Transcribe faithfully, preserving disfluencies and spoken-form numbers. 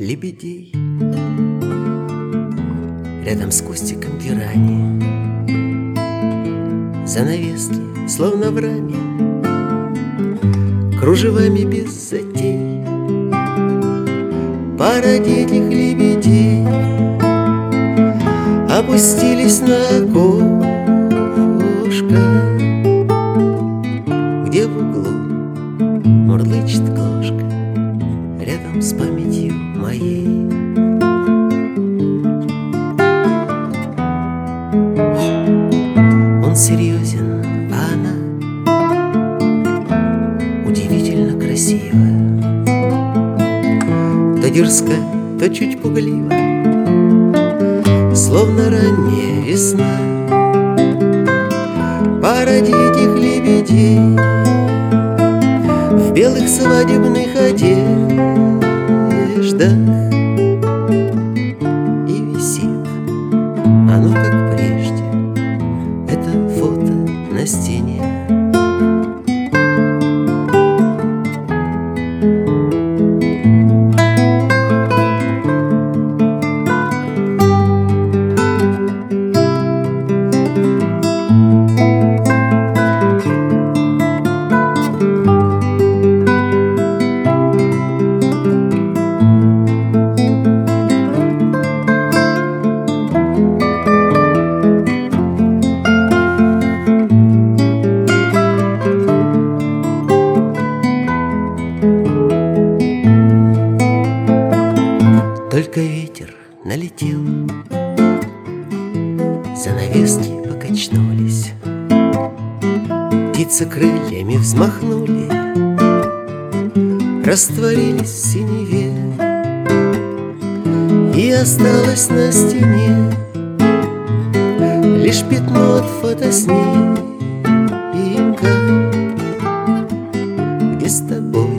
лебедей рядом с кустиком герани. Занавески, словно в раме, кружевами без затей. Пара детих лебедей опустились на окошко, где в углу мурлычет кошка рядом с памятью моей. Он серьезен, а она удивительно красивая, то дерзка, то чуть пуглива, словно ранняя весна. Пара диких лебедей в белых свадебных одеждах, и висит оно, как прежде, это фото на стене. Только ветер налетел, занавески покачнулись, птицы крыльями взмахнули, растворились в синеве, и осталось на стене лишь пятно от фотоснимка, где с тобой